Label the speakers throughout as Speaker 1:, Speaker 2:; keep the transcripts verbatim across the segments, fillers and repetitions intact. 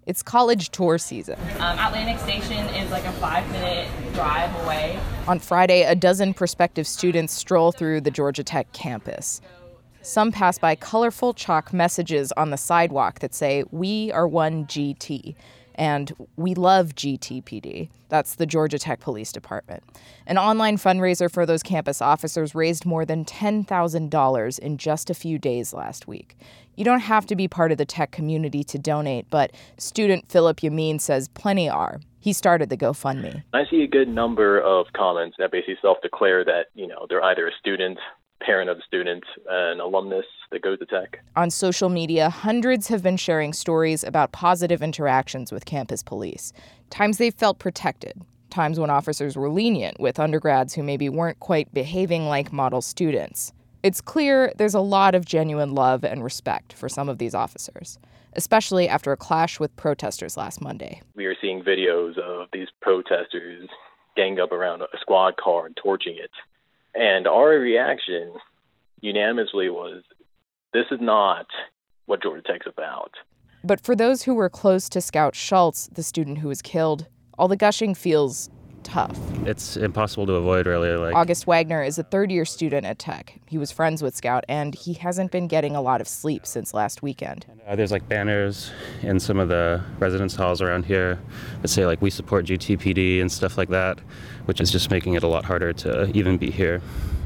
Speaker 1: It's college tour season.
Speaker 2: Um, Atlantic Station is like a five-minute drive away.
Speaker 1: On Friday, a dozen prospective students stroll through the Georgia Tech campus. Some pass by colorful chalk messages on the sidewalk that say, "We are one G T," and "We love G T P D." That's the Georgia Tech Police Department. An online fundraiser for those campus officers raised more than ten thousand dollars in just a few days last week. You don't have to be part of the tech community to donate, but student Philip Yamin says plenty are. He started the GoFundMe.
Speaker 3: I see a good number of comments that basically self-declare that, you know, they're either a student, parent of a student, an alumnus that goes to tech.
Speaker 1: On social media, hundreds have been sharing stories about positive interactions with campus police. Times they felt protected. Times when officers were lenient with undergrads who maybe weren't quite behaving like model students. It's clear there's a lot of genuine love and respect for some of these officers, especially after a clash with protesters last Monday.
Speaker 3: We are seeing videos of these protesters gang up around a squad car and torching it. And our reaction unanimously was, this is not what Georgia Tech's about.
Speaker 1: But for those who were close to Scout Schultz, the student who was killed, all the gushing feels tough.
Speaker 4: It's impossible to avoid, really. Like
Speaker 1: August Wagner is a third-year student at Tech. He was friends with Scout, and he hasn't been getting a lot of sleep since last weekend.
Speaker 4: Uh, there's like banners in some of the residence halls around here that say like, "We support G T P D" and stuff like that, which is just making it a lot harder to even be here.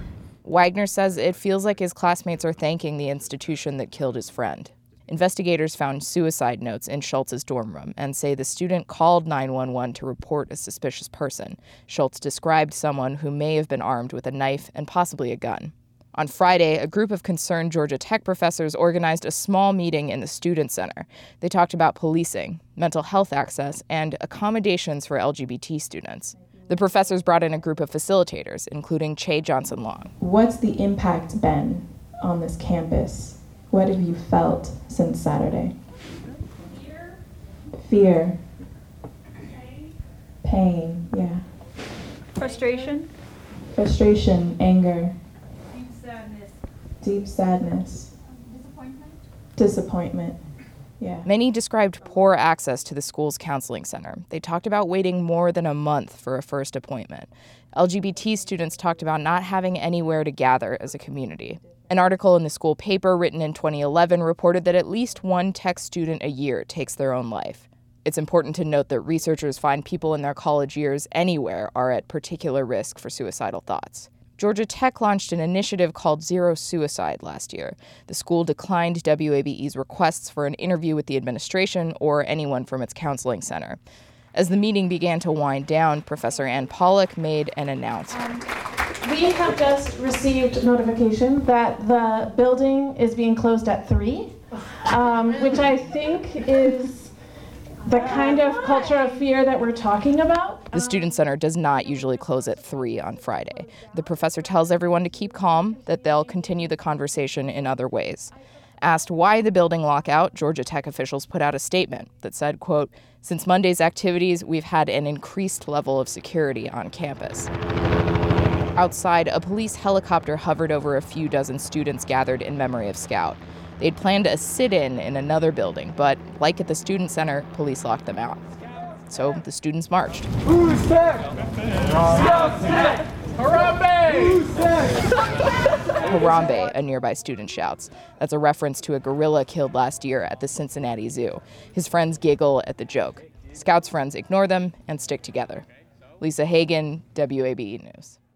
Speaker 1: Wagner says it feels like his classmates are thanking the institution that killed his friend. Investigators found suicide notes in Schultz's dorm room and say the student called nine one one to report a suspicious person. Schultz described someone who may have been armed with a knife and possibly a gun. On Friday, a group of concerned Georgia Tech professors organized a small meeting in the Student Center. They talked about policing, mental health access, and accommodations for L G B T students. The professors brought in a group of facilitators, including Che Johnson-Long.
Speaker 5: What's the impact been on this campus? What have you felt since Saturday?
Speaker 6: Fear.
Speaker 5: Fear.
Speaker 6: Pain.
Speaker 5: Pain, yeah.
Speaker 6: Frustration.
Speaker 5: Frustration, anger.
Speaker 6: Deep sadness.
Speaker 5: Deep sadness.
Speaker 6: Disappointment.
Speaker 5: Disappointment, yeah.
Speaker 1: Many described poor access to the school's counseling center. They talked about waiting more than a month for a first appointment. L G B T students talked about not having anywhere to gather as a community. An article in the school paper written in twenty eleven reported that at least one Tech student a year takes their own life. It's important to note that researchers find people in their college years anywhere are at particular risk for suicidal thoughts. Georgia Tech launched an initiative called Zero Suicide last year. The school declined W A B E's requests for an interview with the administration or anyone from its counseling center. As the meeting began to wind down, Professor Ann Pollock made an announcement.
Speaker 5: We have just received notification that the building is being closed at three, um, which I think is the kind of culture of fear that we're talking about.
Speaker 1: The Student Center does not usually close at three on Friday. The professor tells everyone to keep calm, that they'll continue the conversation in other ways. Asked why the building lockout, Georgia Tech officials put out a statement that said, quote, "Since Monday's activities, we've had an increased level of security on campus." Outside, a police helicopter hovered over a few dozen students gathered in memory of Scout. They'd planned a sit-in in another building, but like at the Student Center, police locked them out. So the students marched.
Speaker 7: Who's Tech? Scout's Tech! Harambe! Who's Tech?
Speaker 1: Harambe, a nearby student shouts. That's a reference to a gorilla killed last year at the Cincinnati Zoo. His friends giggle at the joke. Scout's friends ignore them and stick together. Lisa Hagen, W A B E News.